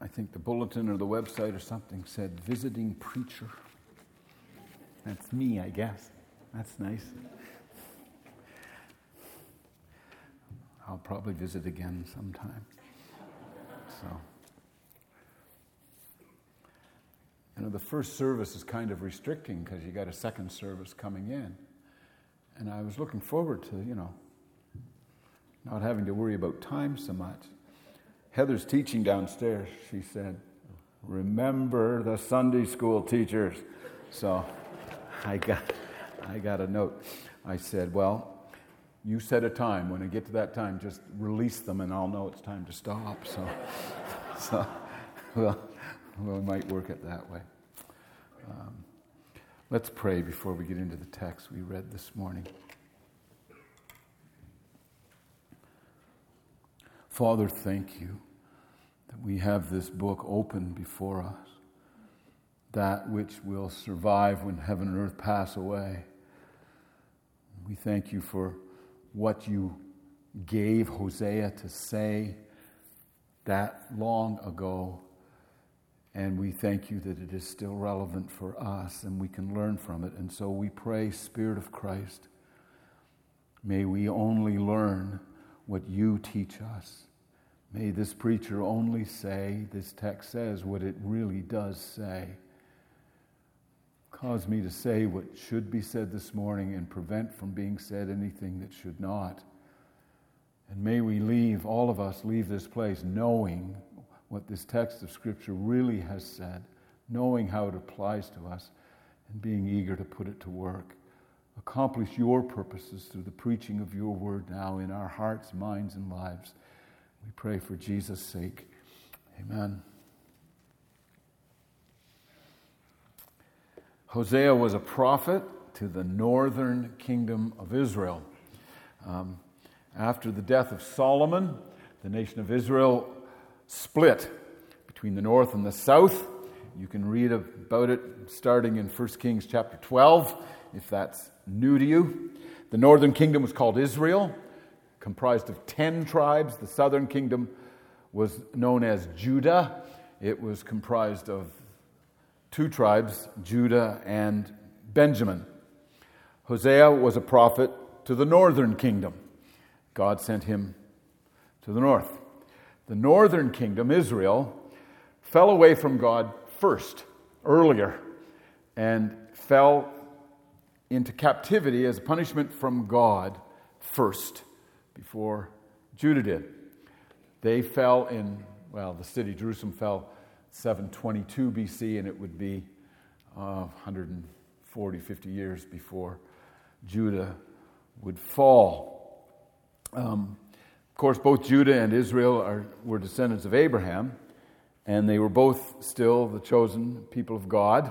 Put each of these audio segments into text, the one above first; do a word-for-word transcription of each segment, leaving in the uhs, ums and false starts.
I think the bulletin or the website or something said visiting preacher. That's me, I guess. That's nice. I'll probably visit again sometime. So, you know, the first service is kind of restricting because you got a second service coming in. And I was looking forward to, you know, not having to worry about time so much. Heather's teaching downstairs. She said, remember the Sunday school teachers. So I got I got a note. I said, well, you set a time. When I get to that time, just release them and I'll know it's time to stop. So, so well, well, we might work it that way. Um, let's pray before we get into the text we read this morning. Father, thank you that we have this book open before us, that which will survive when heaven and earth pass away. We thank you for what you gave Hosea to say that long ago, and we thank you that it is still relevant for us and we can learn from it. And so we pray, Spirit of Christ, may we only learn what you teach us. May this preacher only say, this text says, what it really does say. Cause me to say what should be said this morning and prevent from being said anything that should not. And may we leave, all of us leave this place knowing what this text of Scripture really has said, knowing how it applies to us, and being eager to put it to work. Accomplish your purposes through the preaching of your word now in our hearts, minds, and lives. We pray for Jesus' sake. Amen. Hosea was a prophet to the northern kingdom of Israel. Um, after the death of Solomon, the nation of Israel split between the north and the south. You can read about it starting in First Kings chapter twelve, if that's new to you. The northern kingdom was called Israel, comprised of ten tribes. The southern kingdom was known as Judah. It was comprised of two tribes, Judah and Benjamin. Hosea was a prophet to the northern kingdom. God sent him to the north. The northern kingdom, Israel, fell away from God first, earlier, and fell into captivity as a punishment from God first, before Judah did. They fell in, well, the city Jerusalem fell seven twenty-two B C, and it would be uh, one hundred forty, fifty years before Judah would fall. Um, of course, both Judah and Israel are, were descendants of Abraham, and they were both still the chosen people of God.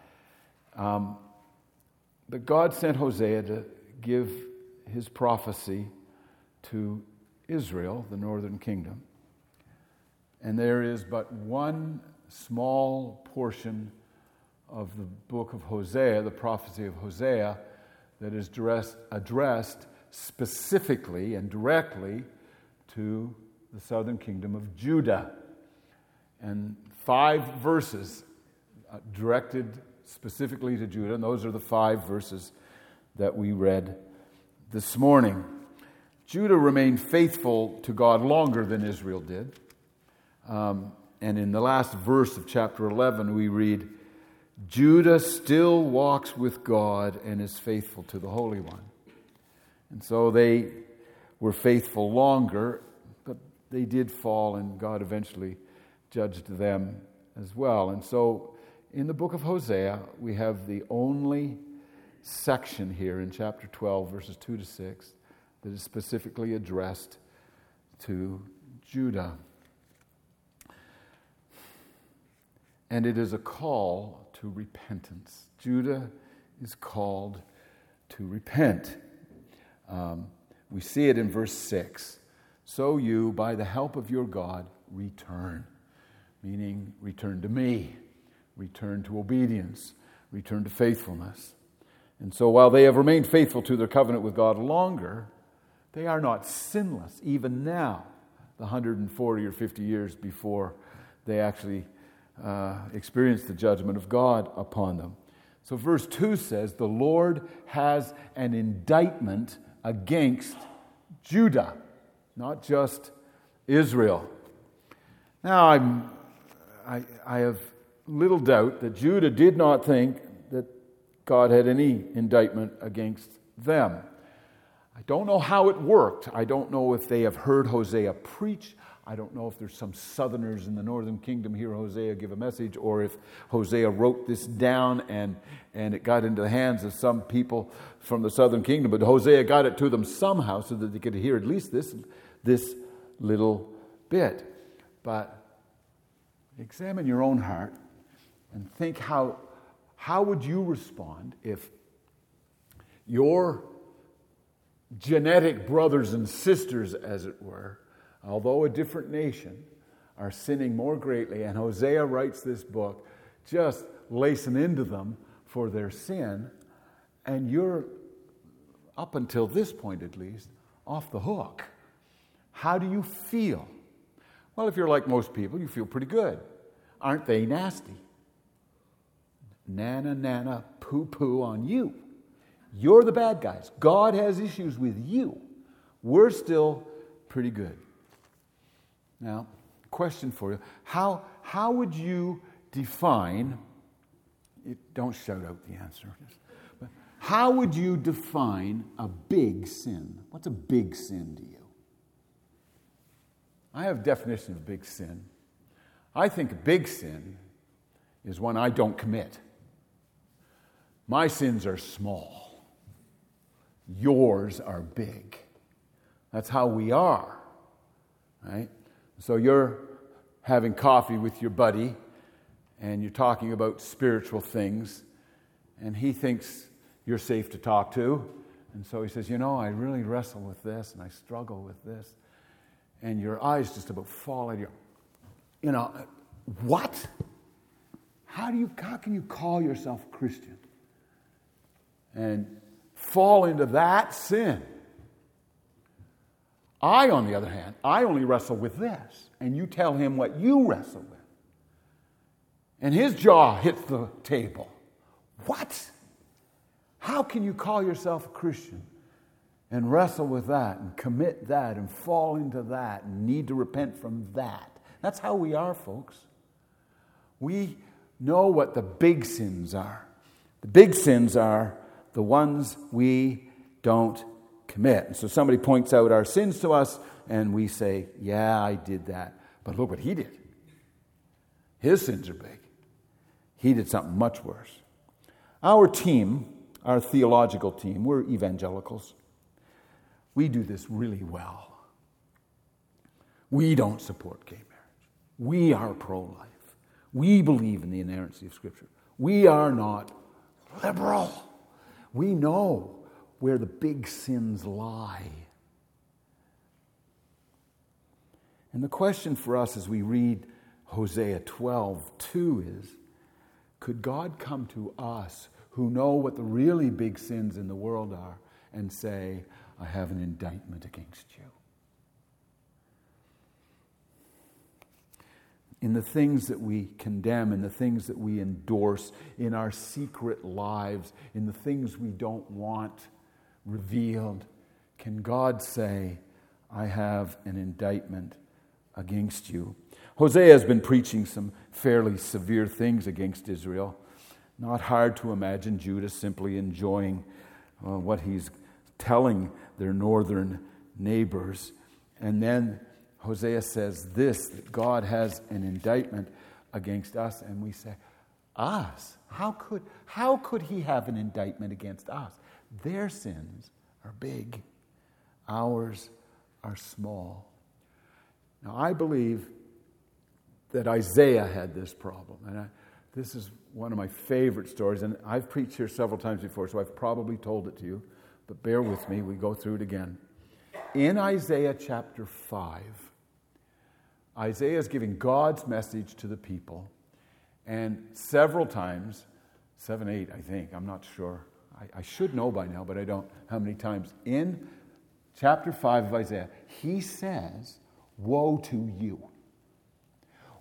Um, but God sent Hosea to give his prophecy to Israel, the northern kingdom. And there is but one small portion of the book of Hosea, the prophecy of Hosea, that is addressed, addressed specifically and directly to the southern kingdom of Judah. And five verses directed specifically to Judah, and those are the five verses that we read this morning. Judah remained faithful to God longer than Israel did. Um, and in the last verse of chapter eleven, we read, Judah still walks with God and is faithful to the Holy One. And so they were faithful longer, but they did fall, and God eventually judged them as well. And so in the book of Hosea, we have the only section here in chapter twelve, verses two to six, that is specifically addressed to Judah. And it is a call to repentance. Judah is called to repent. Um, we see it in verse six. So you, by the help of your God, return. Meaning, return to me. Return to obedience. Return to faithfulness. And so while they have remained faithful to their covenant with God longer, they are not sinless, even now, the one hundred forty or fifty years before they actually uh, experienced the judgment of God upon them. So verse two says, the Lord has an indictment against Judah, not just Israel. Now, I'm, I, I have little doubt that Judah did not think that God had any indictment against them. I don't know how it worked. I don't know if they have heard Hosea preach. I don't know if there's some southerners in the northern kingdom hear Hosea give a message, or if Hosea wrote this down and, and it got into the hands of some people from the southern kingdom. But Hosea got it to them somehow so that they could hear at least this, this little bit. But examine your own heart and think how, how would you respond if your genetic brothers and sisters, as it were, although a different nation, are sinning more greatly, and Hosea writes this book just lacing into them for their sin, and you're, up until this point at least, off the hook. How do you feel? Well, if you're like most people, you feel pretty good. Aren't they nasty? Nana, nana, poo-poo on you. You're the bad guys. God has issues with you. We're still pretty good. Now, question for you. How, how would you define, it, don't shout out the answer, but how would you define a big sin? What's a big sin to you? I have a definition of big sin. I think a big sin is one I don't commit. My sins are small. Yours are big. That's how we are, right? So you're having coffee with your buddy, and you're talking about spiritual things, and he thinks you're safe to talk to, and so he says, you know, I really wrestle with this, and I struggle with this, and your eyes just about fall out of your, you know, what? How do you, how can you call yourself a Christian and fall into that sin? I, on the other hand, I only wrestle with this. And you tell him what you wrestle with. And his jaw hits the table. What? How can you call yourself a Christian and wrestle with that and commit that and fall into that and need to repent from that? That's how we are, folks. We know what the big sins are. The big sins are the ones we don't commit. And so somebody points out our sins to us, and we say, yeah, I did that. But look what he did. His sins are big. He did something much worse. Our team, our theological team, we're evangelicals. We do this really well. We don't support gay marriage. We are pro-life. We believe in the inerrancy of Scripture. We are not liberal. We know where the big sins lie. And the question for us as we read Hosea twelve two is, could God come to us who know what the really big sins in the world are and say, I have an indictment against you? In the things that we condemn, in the things that we endorse, in our secret lives, in the things we don't want revealed, can God say, I have an indictment against you? Hosea has been preaching some fairly severe things against Israel. Not hard to imagine Judah simply enjoying uh, what he's telling their northern neighbors. And then Hosea says this, that God has an indictment against us, and we say, us? How could, how could he have an indictment against us? Their sins are big. Ours are small. Now, I believe that Isaiah had this problem, and I, this is one of my favorite stories, and I've preached here several times before, so I've probably told it to you, but bear with me, we go through it again. In Isaiah chapter five, Isaiah is giving God's message to the people, and several times, seven, eight, I think, I'm not sure. I, I should know by now, but I don't. How many times? In chapter five of Isaiah, he says, woe to you.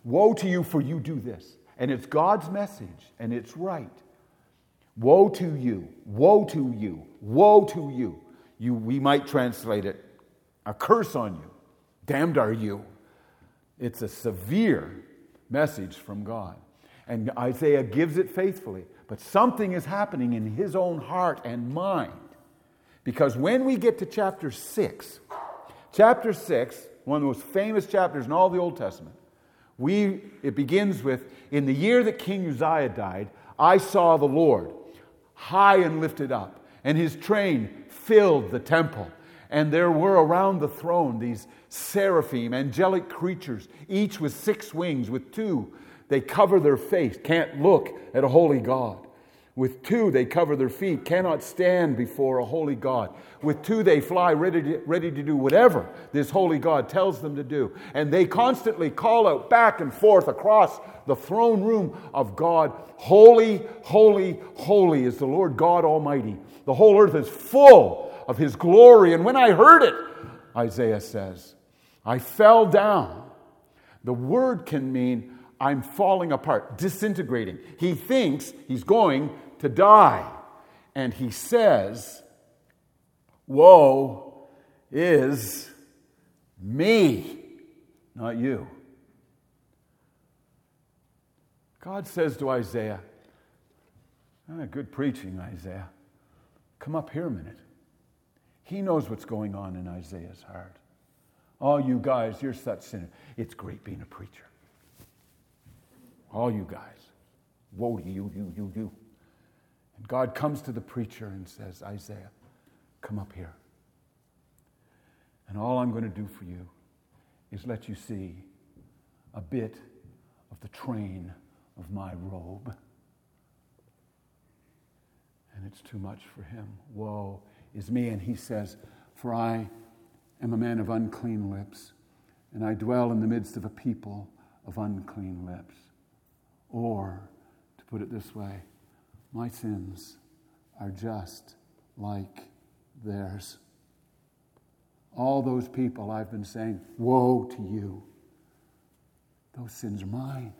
Woe to you, for you do this. And it's God's message, and it's right. Woe to you, woe to you, woe to you. You, we might translate it, a curse on you. Damned are you. It's a severe message from God. And Isaiah gives it faithfully. But something is happening in his own heart and mind. Because when we get to chapter six, chapter six, one of the most famous chapters in all the Old Testament, we it begins with, in the year that King Uzziah died, I saw the Lord high and lifted up, and his train filled the temple. And there were around the throne these seraphim, angelic creatures, each with six wings. With two, they cover their face, can't look at a holy God. With two, they cover their feet, cannot stand before a holy God. With two, they fly ready to, ready to do whatever this holy God tells them to do. And they constantly call out back and forth across the throne room of God, holy, holy, holy is the Lord God Almighty. The whole earth is full of his glory. And when I heard it, Isaiah says, I fell down. The word can mean I'm falling apart, disintegrating. He thinks he's going to die. And he says, woe is me, not you. God says to Isaiah, ah, good preaching, Isaiah. Come up here a minute. He knows what's going on in Isaiah's heart. Oh, you guys, you're such sinners. It's great being a preacher. All you guys, woe to you, you, you, you. And God comes to the preacher and says, Isaiah, come up here. And all I'm going to do for you is let you see a bit of the train of my robe. And it's too much for him. Woe is me. And he says, for I am a man of unclean lips, and I dwell in the midst of a people of unclean lips. Or, to put it this way, my sins are just like theirs. All those people I've been saying, woe to you, those sins are mine.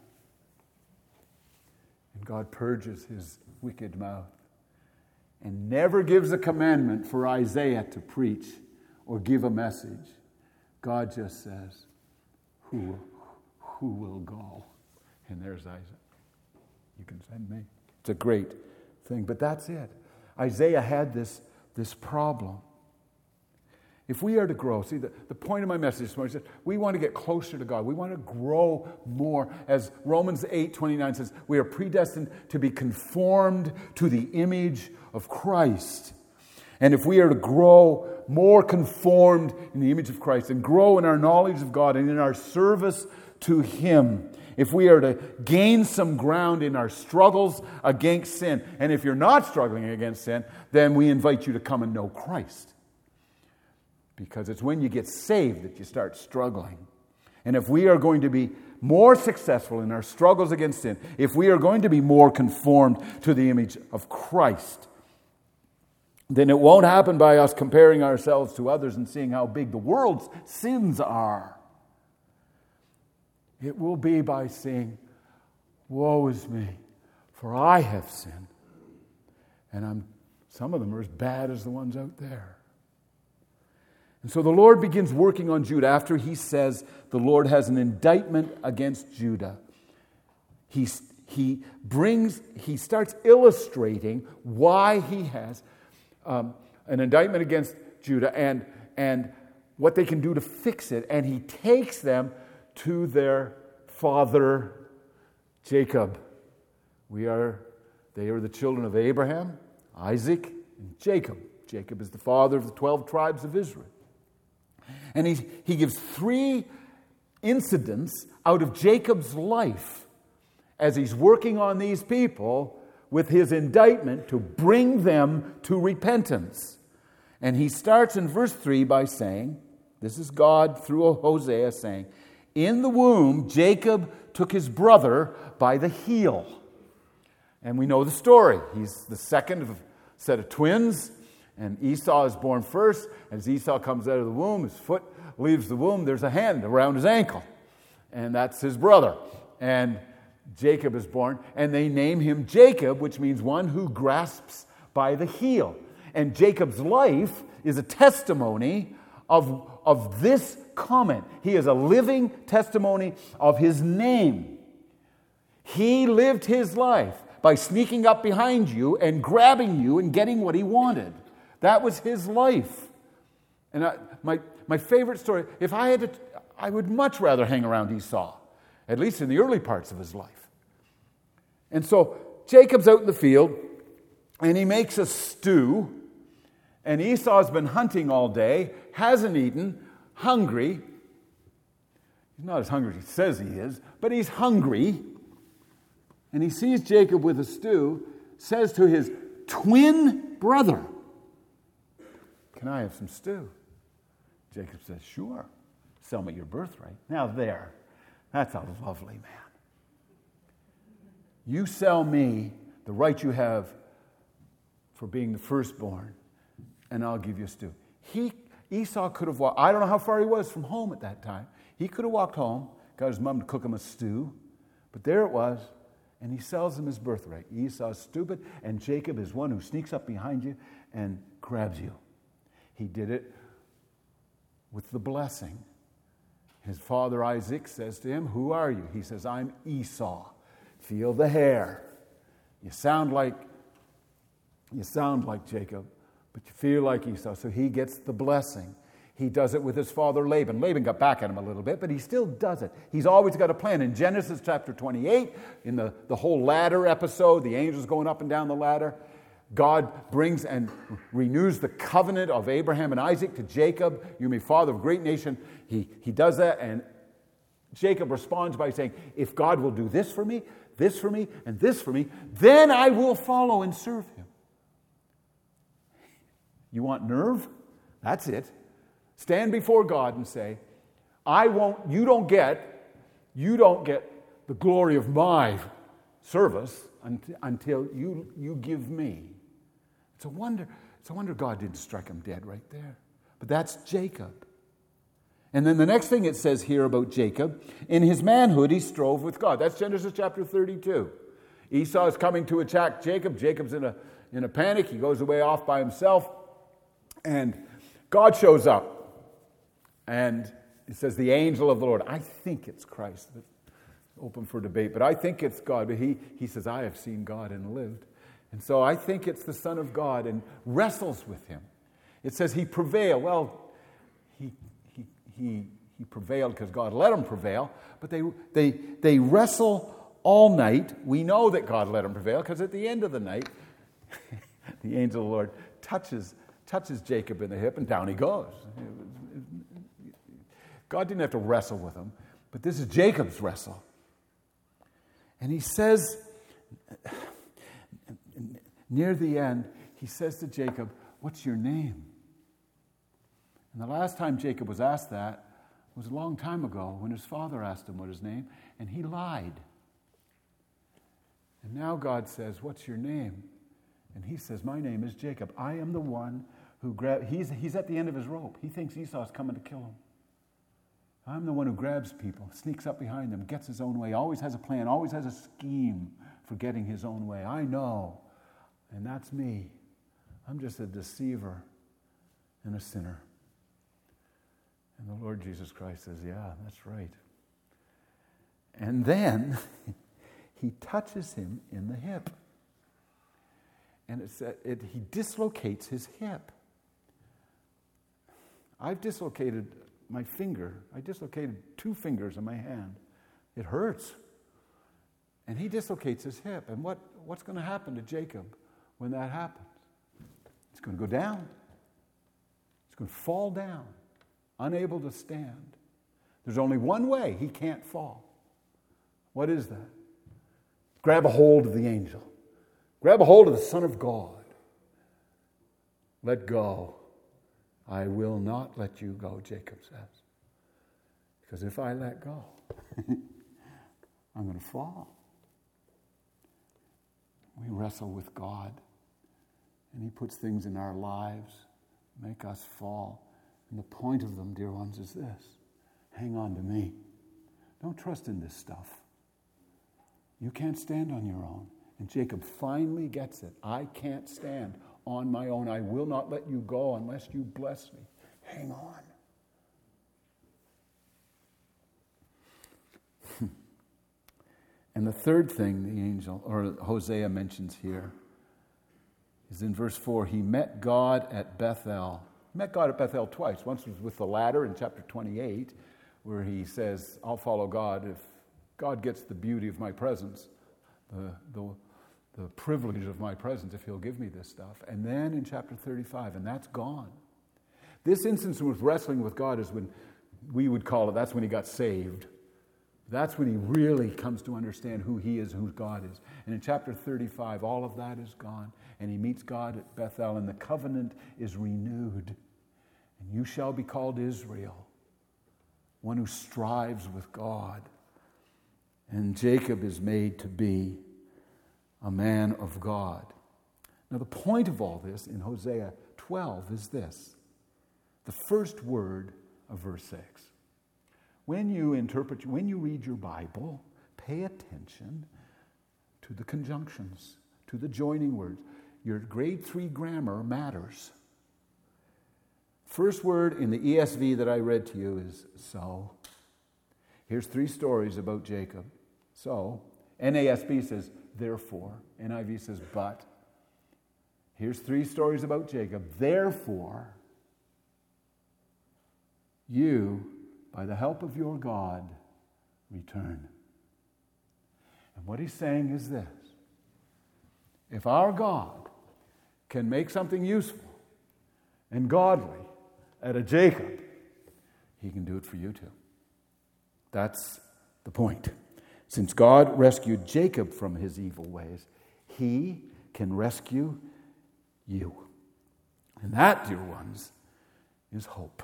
And God purges his wicked mouth and never gives a commandment for Isaiah to preach or give a message. God just says, who, who will go? And there's Isaiah. You can send me. It's a great thing, but that's it. Isaiah had this, this problem. If we are to grow, see, the, the point of my message this morning is that we want to get closer to God. We want to grow more. As Romans eight twenty-nine says, we are predestined to be conformed to the image of Christ. And if we are to grow more conformed in the image of Christ and grow in our knowledge of God and in our service to him, if we are to gain some ground in our struggles against sin, and if you're not struggling against sin, then we invite you to come and know Christ. Because it's when you get saved that you start struggling. And if we are going to be more successful in our struggles against sin, if we are going to be more conformed to the image of Christ, then it won't happen by us comparing ourselves to others and seeing how big the world's sins are. It will be by saying, woe is me, for I have sinned. And I'm, some of them are as bad as the ones out there. And so the Lord begins working on Judah after he says the Lord has an indictment against Judah. He, he brings, he starts illustrating why he has um, an indictment against Judah and, and what they can do to fix it. And he takes them to their father Jacob. We are, they are the children of Abraham, Isaac, and Jacob. Jacob is the father of the twelve tribes of Israel. And he, he gives three incidents out of Jacob's life as he's working on these people with his indictment to bring them to repentance. And he starts in verse three by saying, this is God through Hosea saying, in the womb, Jacob took his brother by the heel. And we know the story. He's the second of a set of twins. And Esau is born first. As Esau comes out of the womb, his foot leaves the womb. There's a hand around his ankle. and that's his brother. And Jacob is born, and they name him Jacob, which means one who grasps by the heel. And Jacob's life is a testimony of, of this comment. He is a living testimony of his name. He lived his life by sneaking up behind you and grabbing you and getting what he wanted. That was his life. And I, my, my favorite story, if I had to, I would much rather hang around Esau, at least in the early parts of his life. And so Jacob's out in the field, and he makes a stew, and Esau's been hunting all day, hasn't eaten, hungry. He's not as hungry as he says he is, but he's hungry. And he sees Jacob with a stew, says to his twin brother, "Can I have some stew?" Jacob says, "Sure. Sell me your birthright." Now there, that's a lovely man. You sell me the right you have for being the firstborn, and I'll give you a stew. He, Esau could have walked, I don't know how far he was from home at that time. He could have walked home, got his mom to cook him a stew, but there it was, and he sells him his birthright. Esau's stupid, and Jacob is one who sneaks up behind you and grabs you. He did it with the blessing. His father Isaac says to him, "Who are you?" He says, "I'm Esau. Feel the hair. You sound like you sound like Jacob, but you feel like Esau." So he gets the blessing. He does it with his father Laban. Laban got back at him a little bit, but he still does it. He's always got a plan. In Genesis chapter twenty-eight, in the, the whole ladder episode, the angels going up and down the ladder, God brings and renews the covenant of Abraham and Isaac to Jacob. "You may be father of a great nation." He, he does that, and Jacob responds by saying, "If God will do this for me, this for me, and this for me, then I will follow and serve him." You want nerve? That's it. Stand before God and say, "I won't, you don't get, you don't get the glory of my service until you, you give me." It's a wonder, it's a wonder God didn't strike him dead right there. But that's Jacob. And then the next thing it says here about Jacob, in his manhood he strove with God. That's Genesis chapter thirty-two. Esau is coming to attack Jacob. Jacob's in a, in a panic. He goes away off by himself. And God shows up. And it says the angel of the Lord. I think it's Christ. It's open for debate. But I think it's God. But he, he says, "I have seen God and lived." And so I think it's the Son of God, and wrestles with him. It says he prevailed. Well, he he he he prevailed because God let him prevail. But they they they wrestle all night. We know that God let him prevail because at the end of the night, the angel of the Lord touches touches Jacob in the hip, and down he goes. God didn't have to wrestle with him, but this is Jacob's wrestle. And he says, near the end, he says to Jacob, "What's your name?" And the last time Jacob was asked that was a long time ago when his father asked him what his name, and he lied. And now God says, "What's your name?" And he says, "My name is Jacob. I am the one who grabbed..." He's, he's at the end of his rope. He thinks Esau's coming to kill him. I'm the one who grabs people, sneaks up behind them, gets his own way, always has a plan, always has a scheme for getting his own way. I know. And that's me. I'm just a deceiver and a sinner. And the Lord Jesus Christ says, "Yeah, that's right." And then he touches him in the hip. And it's that it, he dislocates his hip. I've dislocated my finger. I dislocated two fingers in my hand. It hurts. And he dislocates his hip. And what, what's going to happen to Jacob when that happens? He's going to go down. He's going to fall down, unable to stand. There's only one way he can't fall. What is that? Grab a hold of the angel. Grab a hold of the Son of God. Let go. "I will not let you go," Jacob says. Because if I let go, I'm going to fall. We wrestle with God, and he puts things in our lives, make us fall. And the point of them, dear ones, is this: hang on to me. Don't trust in this stuff. You can't stand on your own. And Jacob finally gets it. I can't stand on my own. I will not let you go unless you bless me. Hang on. And the third thing the angel, or Hosea mentions here, is in verse four. He met God at Bethel. He met God at Bethel twice. Once was with the ladder in chapter twenty-eight, where he says, I'll follow God if God gets the beauty of my presence, the, the, the privilege of my presence, if he'll give me this stuff. And then in chapter thirty-five, and that's gone. This instance with wrestling with God is when we would call it, that's when he got saved. That's when he really comes to understand who he is, who God is. And in chapter thirty-five, all of that is gone. And he meets God at Bethel, and the covenant is renewed. And you shall be called Israel, one who strives with God. And Jacob is made to be a man of God. Now, the point of all this in Hosea twelve is this. The first word of verse six. When you interpret, when you read your Bible, pay attention to the conjunctions, to the joining words. Your grade three grammar matters. First word in the E S V that I read to you is so. Here's three stories about Jacob. So, N A S B says therefore. N I V says but. Here's three stories about Jacob. Therefore, you, by the help of your God, return. And what he's saying is this. If our God can make something useful and godly out of Jacob, he can do it for you too. That's the point. Since God rescued Jacob from his evil ways, he can rescue you. And that, dear ones, is hope.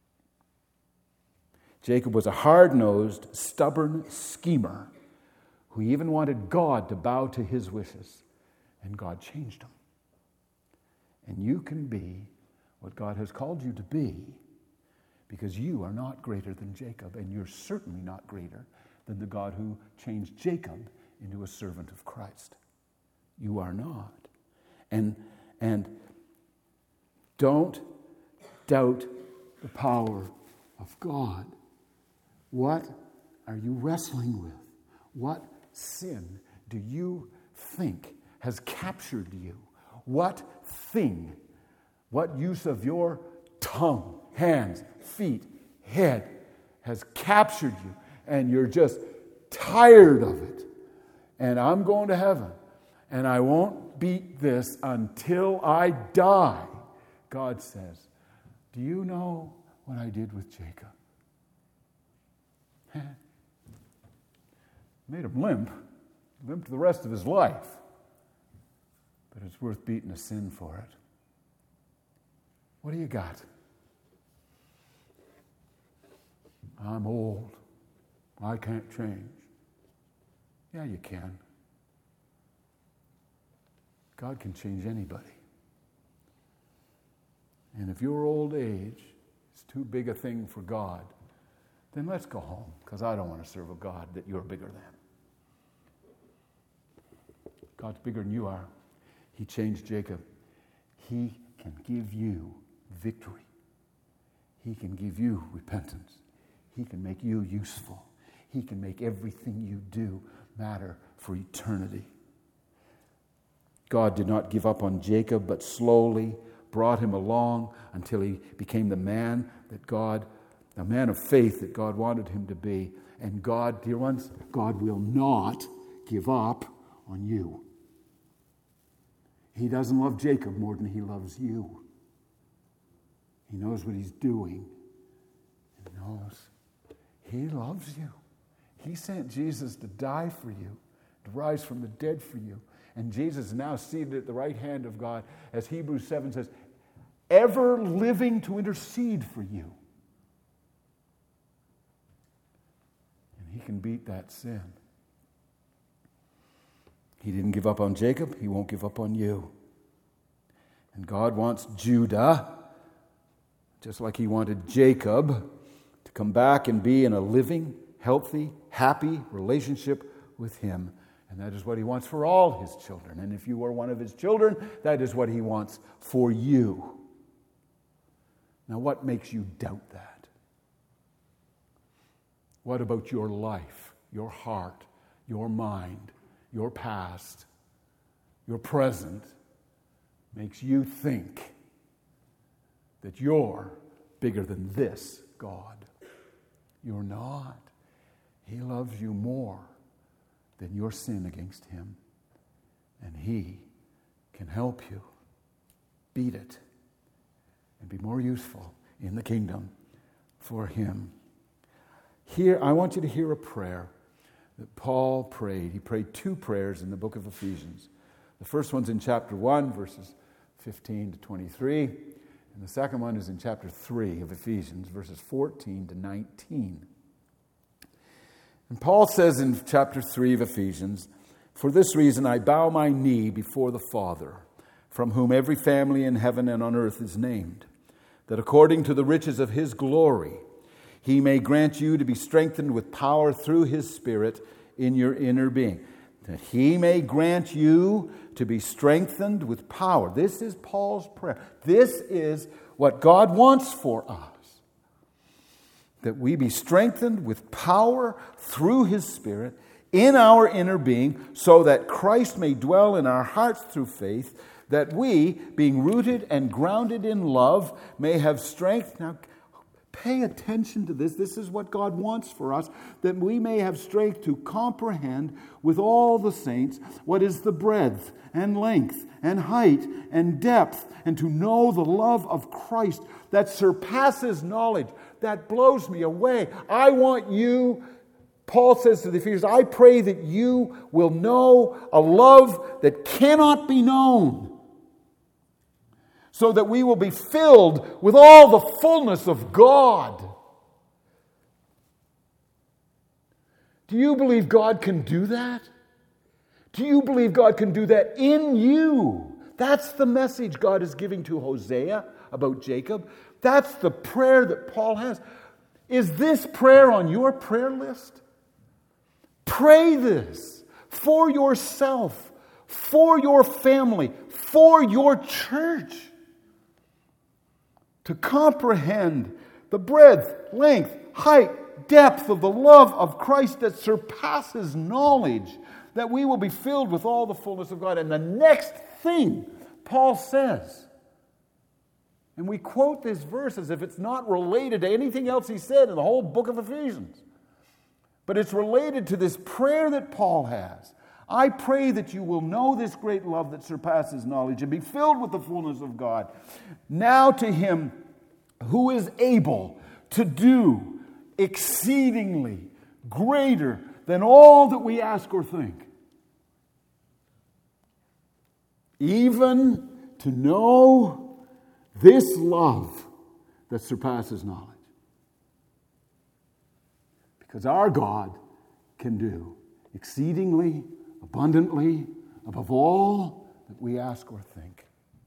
Jacob was a hard-nosed, stubborn schemer who even wanted God to bow to his wishes, and God changed him. And you can be what God has called you to be because you are not greater than Jacob, and you're certainly not greater than the God who changed Jacob into a servant of Christ. You are not. And, and don't doubt the power of God. What are you wrestling with? What sin do you think has captured you? What thing, what use of your tongue, hands, feet, head has captured you, and you're just tired of it? And I'm going to heaven, and I won't beat this until I die. God says, do you know what I did with Jacob? Made him limp, limp the rest of his life. But it's worth beating a sin for it. What do you got? I'm old. I can't change. Yeah, you can. God can change anybody. And if your old age is too big a thing for God, then let's go home, because I don't want to serve a God that you're bigger than. God's bigger than you are. He changed Jacob. He can give you victory. He can give you repentance. He can make you useful. He can make everything you do matter for eternity. God did not give up on Jacob, but slowly brought him along until he became the man that God, the man of faith that God wanted him to be. And God, dear ones, God will not give up on you. He doesn't love Jacob more than he loves you. He knows what he's doing. He knows he loves you. He sent Jesus to die for you, to rise from the dead for you. And Jesus is now seated at the right hand of God, as Hebrews seven says, ever living to intercede for you. And he can beat that sin. He didn't give up on Jacob. He won't give up on you. And God wants Judah, just like he wanted Jacob, to come back and be in a living, healthy, happy relationship with Him. And that is what He wants for all His children. And if you are one of His children, that is what He wants for you. Now, what makes you doubt that? What about your life, your heart, your mind, your past, your present makes you think that you're bigger than this God? You're not. He loves you more than your sin against Him. And He can help you beat it and be more useful in the kingdom for Him. Here, I want you to hear a prayer that Paul prayed. He prayed two prayers in the book of Ephesians. The first one's in chapter one, verses fifteen to twenty-three. And the second one is in chapter three of Ephesians, verses fourteen to nineteen. And Paul says in chapter three of Ephesians, "For this reason I bow my knee before the Father, from whom every family in heaven and on earth is named, that according to the riches of His glory, He may grant you to be strengthened with power through His Spirit in your inner being." That He may grant you to be strengthened with power. This is Paul's prayer. This is what God wants for us. That we be strengthened with power through His Spirit in our inner being, so that Christ may dwell in our hearts through faith, that we, being rooted and grounded in love, may have strength. Now, pay attention to this. This is what God wants for us, that we may have strength to comprehend with all the saints what is the breadth and length and height and depth, and to know the love of Christ that surpasses knowledge, that blows me away. I want you, Paul says to the Ephesians, I pray that you will know a love that cannot be known, so that we will be filled with all the fullness of God. Do you believe God can do that? Do you believe God can do that in you? That's the message God is giving to Hosea about Jacob. That's the prayer that Paul has. Is this prayer on your prayer list? Pray this for yourself, for your family, for your church. To comprehend the breadth, length, height, depth of the love of Christ that surpasses knowledge, that we will be filled with all the fullness of God. And the next thing Paul says, and we quote this verse as if it's not related to anything else he said in the whole book of Ephesians, but it's related to this prayer that Paul has. I pray that you will know this great love that surpasses knowledge and be filled with the fullness of God. Now to Him who is able to do exceedingly greater than all that we ask or think, even to know this love that surpasses knowledge. Because our God can do exceedingly abundantly, above all that we ask or think.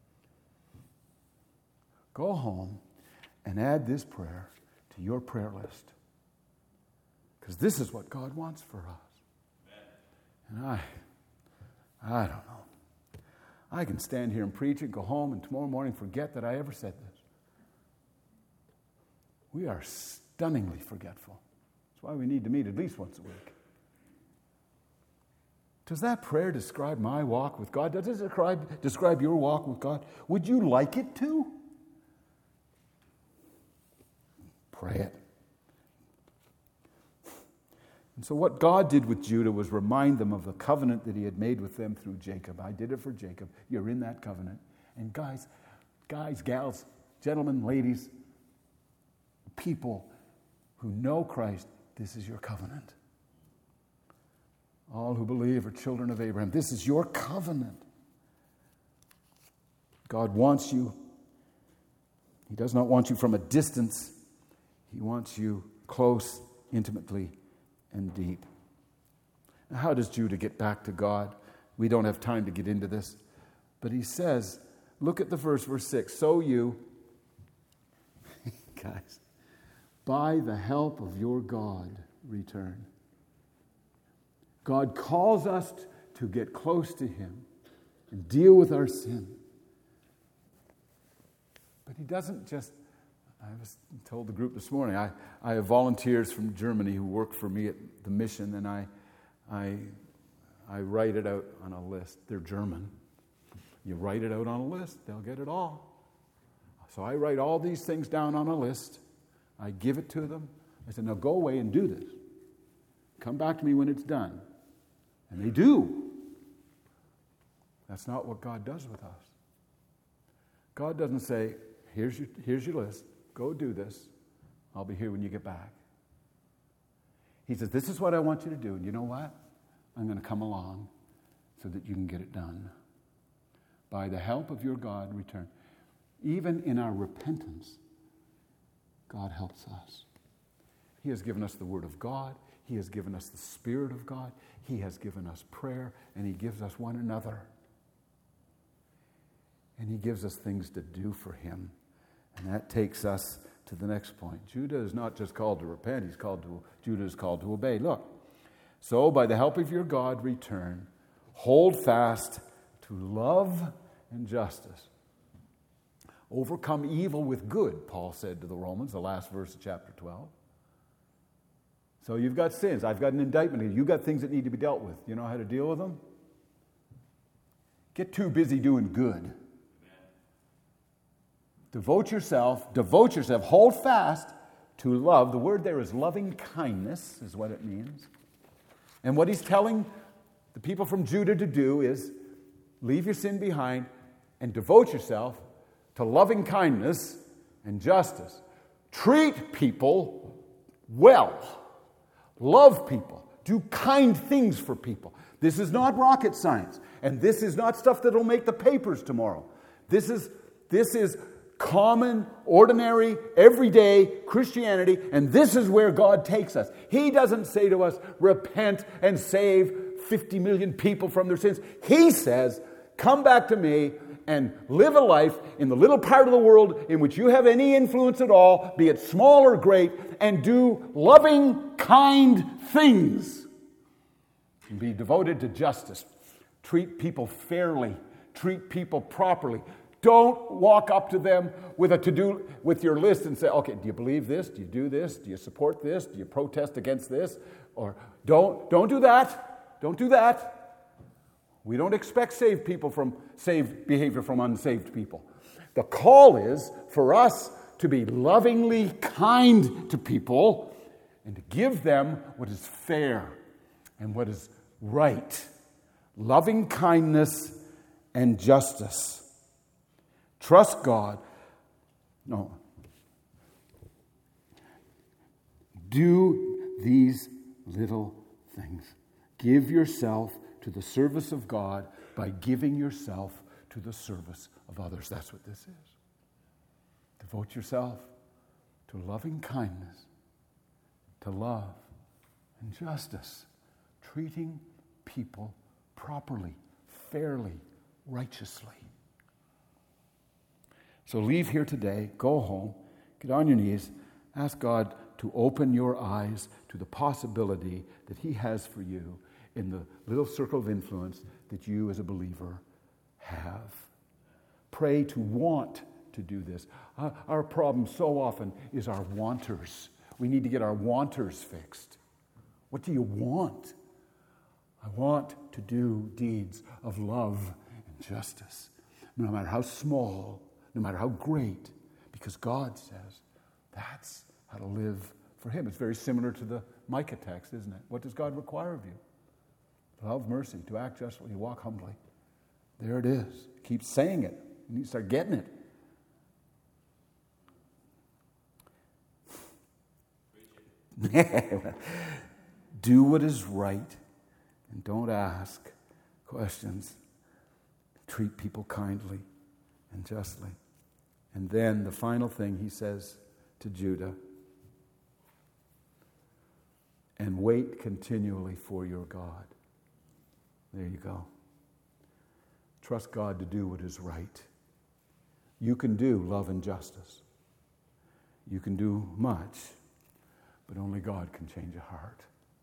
Go home and add this prayer to your prayer list. Because this is what God wants for us. And I, I don't know. I can stand here and preach and go home and tomorrow morning forget that I ever said this. We are stunningly forgetful. That's why we need to meet at least once a week. Does that prayer describe my walk with God? Does it describe, describe your walk with God? Would you like it to? Pray it. And so what God did with Judah was remind them of the covenant that He had made with them through Jacob. I did it for Jacob. You're in that covenant. And guys, guys, gals, gentlemen, ladies, people who know Christ, this is your covenant. All who believe are children of Abraham. This is your covenant. God wants you. He does not want you from a distance. He wants you close, intimately, and deep. Now, how does Judah get back to God? We don't have time to get into this. But he says, look at the verse, verse six. So you, guys, by the help of your God, return. God calls us to get close to him and deal with our sin. But he doesn't just, I was told the group this morning, I, I have volunteers from Germany who work for me at the mission, and I, I, I write it out on a list. They're German. You write it out on a list, they'll get it all. So I write all these things down on a list. I give it to them. I said, now go away and do this. Come back to me when it's done. And they do. That's not what God does with us. God doesn't say, here's your, here's your list. Go do this. I'll be here when you get back. He says, this is what I want you to do. And you know what? I'm going to come along so that you can get it done. By the help of your God, return. Even in our repentance, God helps us. He has given us the Word of God. He has given us the Spirit of God. He has given us prayer, and he gives us one another. And he gives us things to do for him. And that takes us to the next point. Judah is not just called to repent, he's called to Judah is called to obey. Look. So by the help of your God, return. Hold fast to love and justice. Overcome evil with good, Paul said to the Romans, the last verse of chapter twelve. So you've got sins. I've got an indictment here. You've got things that need to be dealt with. You know how to deal with them? Get too busy doing good. Devote yourself, devote yourself, hold fast to love. The word there is loving kindness, is what it means. And what he's telling the people from Judah to do is leave your sin behind and devote yourself to loving kindness and justice. Treat people well. Love people. Do kind things for people. This is not rocket science. And this is not stuff that will make the papers tomorrow. This is, this is common, ordinary, everyday Christianity, and this is where God takes us. He doesn't say to us, repent and save fifty million people from their sins. He says, come back to me and live a life in the little part of the world in which you have any influence at all, be it small or great, and do loving, kind things. And be devoted to justice. Treat people fairly. Treat people properly. Don't walk up to them with a to-do, with your list and say, okay, do you believe this? Do you do this? Do you support this? Do you protest against this? Or don't, don't do that. Don't do that. We don't expect saved people from saved behavior from unsaved people. The call is for us to be lovingly kind to people and to give them what is fair and what is right. Loving kindness and justice. Trust God. No. Do these little things. Give yourself to the service of God by giving yourself to the service of others. That's what this is. Devote yourself to loving kindness, to love and justice, treating people properly, fairly, righteously. So leave here today, go home, get on your knees, ask God to open your eyes to the possibility that he has for you in the little circle of influence that you as a believer have. Pray to want to do this. Uh, our problem so often is our wanters. We need to get our wanters fixed. What do you want? I want to do deeds of love and justice, no matter how small, no matter how great, because God says that's how to live for him. It's very similar to the Micah text, isn't it? What does God require of you? Love mercy, to act justly, to walk humbly. There it is. Keep saying it. You need to start getting it. Do what is right and don't ask questions. Treat people kindly and justly. And then the final thing he says to Judah, and wait continually for your God. There you go. Trust God to do what is right. You can do love and justice. You can do much, but only God can change a heart.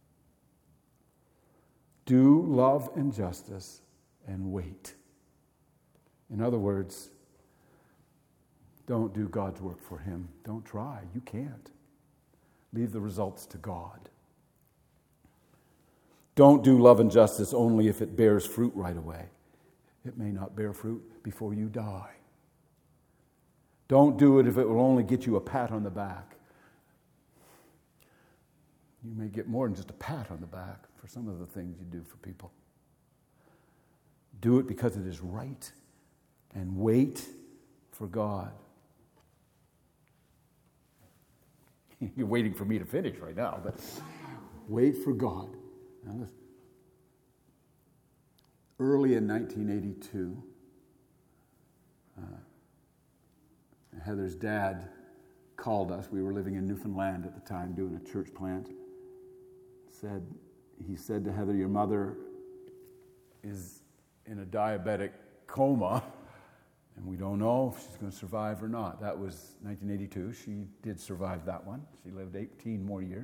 Do love and justice and wait. In other words, don't do God's work for him. Don't try. You can't. Leave the results to God. Don't do love and justice only if it bears fruit right away. It may not bear fruit before you die. Don't do it if it will only get you a pat on the back. You may get more than just a pat on the back for some of the things you do for people. Do it because it is right, and wait for God. You're waiting for me to finish right now, but wait for God. Now listen. Early in nineteen eighty-two, uh, Heather's dad called us. We were living in Newfoundland at the time, doing a church plant. Said he said to Heather, "Your mother is in a diabetic coma, and we don't know if she's going to survive or not." That was nineteen eighty-two. She did survive that one. She lived eighteen more years.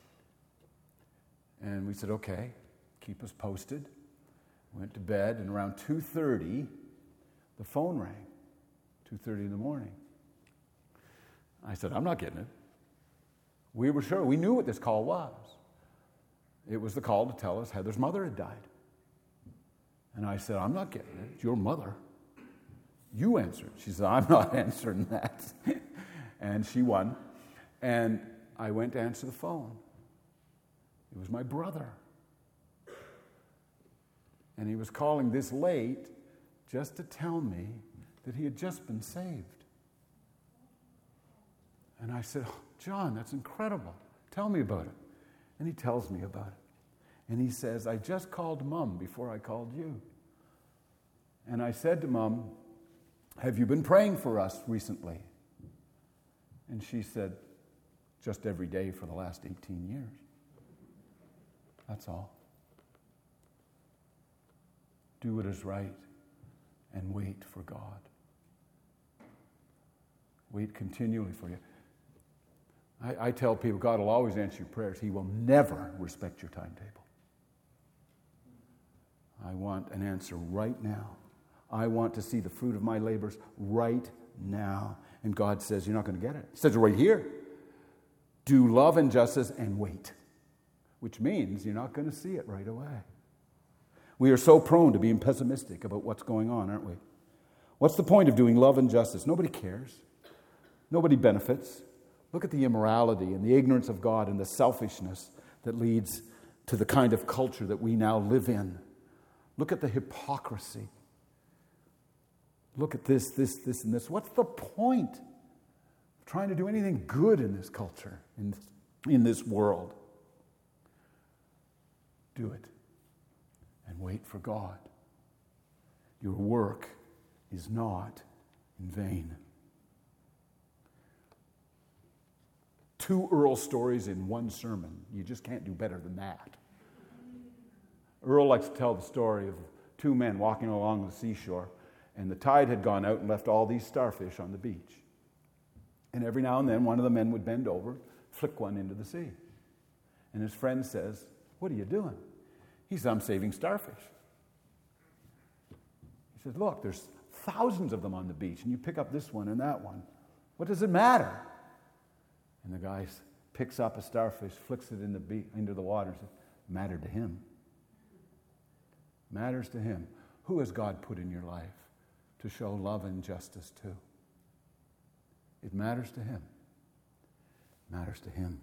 And we said, "Okay, keep us posted." Went to bed, and around two thirty, the phone rang. two thirty in the morning. I said, "I'm not getting it." We were sure. We knew what this call was. It was the call to tell us Heather's mother had died. And I said, "I'm not getting it. It's your mother. You answer it." She said, "I'm not answering that." And she won. And I went to answer the phone. It was my brother. And he was calling this late just to tell me that he had just been saved. And I said, "Oh, John, that's incredible. Tell me about it." And he tells me about it. And he says, "I just called Mom before I called you." And I said to Mom, "Have you been praying for us recently?" And she said, "Just every day for the last eighteen years. That's all." Do what is right and wait for God. Wait continually for you. I, I tell people God will always answer your prayers. He will never respect your timetable. I want an answer right now. I want to see the fruit of my labors right now. And God says, "You're not going to get it." He says it right here. Do love and justice and wait. Which means you're not going to see it right away. We are so prone to being pessimistic about what's going on, aren't we? What's the point of doing love and justice? Nobody cares. Nobody benefits. Look at the immorality and the ignorance of God and the selfishness that leads to the kind of culture that we now live in. Look at the hypocrisy. Look at this, this, this, and this. What's the point of trying to do anything good in this culture, in, in this world? Do it and wait for God. Your work is not in vain. Two Earl stories in one sermon. You just can't do better than that. Earl likes to tell the story of two men walking along the seashore, and the tide had gone out and left all these starfish on the beach. And every now and then, one of the men would bend over, flick one into the sea. And his friend says, "What are you doing?" He says, "I'm saving starfish." He says, "Look, there's thousands of them on the beach, and you pick up this one and that one. What does it matter?" And the guy picks up a starfish, flicks it in the be- into the water, and says, "Mattered to him. Matters to him." Who has God put in your life to show love and justice to? It matters to him. It matters to him.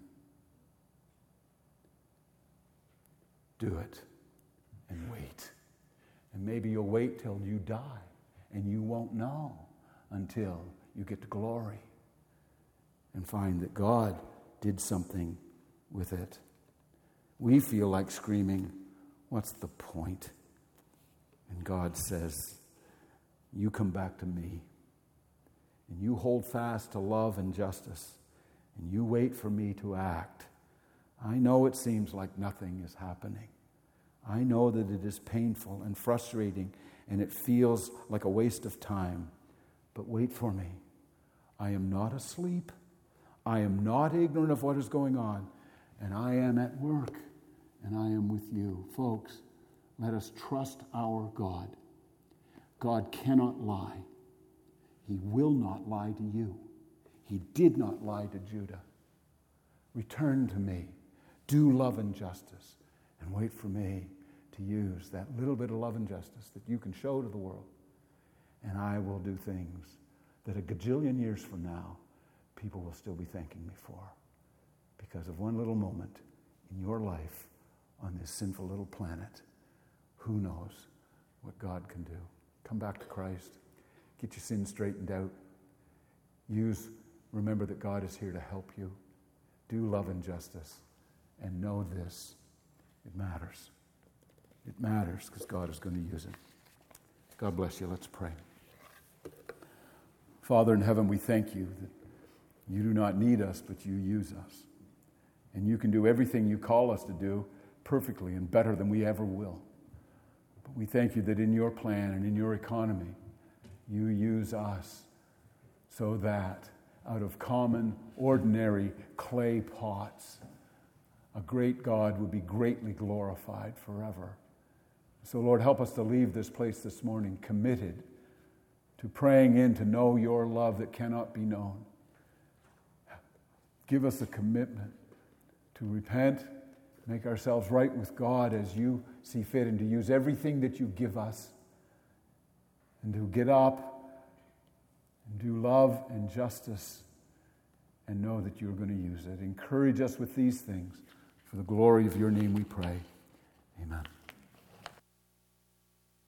Do it and wait. And maybe you'll wait till you die, and you won't know until you get to glory and find that God did something with it. We feel like screaming, "What's the point?" And God says, "You come back to me, and you hold fast to love and justice, and you wait for me to act. I know it seems like nothing is happening. I know that it is painful and frustrating, and it feels like a waste of time. But wait for me. I am not asleep. I am not ignorant of what is going on, and I am at work, and I am with you. Folks, let us trust our God. God cannot lie. He will not lie to you. He did not lie to Judah. Return to me. Do love and justice. And wait for me to use that little bit of love and justice that you can show to the world. And I will do things that a gajillion years from now, people will still be thanking me for. Because of one little moment in your life on this sinful little planet. Who knows what God can do? Come back to Christ. Get your sins straightened out. Use, remember that God is here to help you. Do love and justice. And know this, it matters. It matters because God is going to use it. God bless you. Let's pray. Father in heaven, we thank you that you do not need us, but you use us. And you can do everything you call us to do perfectly and better than we ever will. But we thank you that in your plan and in your economy, you use us so that out of common, ordinary clay pots, a great God would be greatly glorified forever. So, Lord, help us to leave this place this morning committed to praying in to know your love that cannot be known. Give us a commitment to repent, make ourselves right with God as you see fit, and to use everything that you give us, and to get up and do love and justice and know that you're going to use it. Encourage us with these things. For the glory of your name we pray. Amen.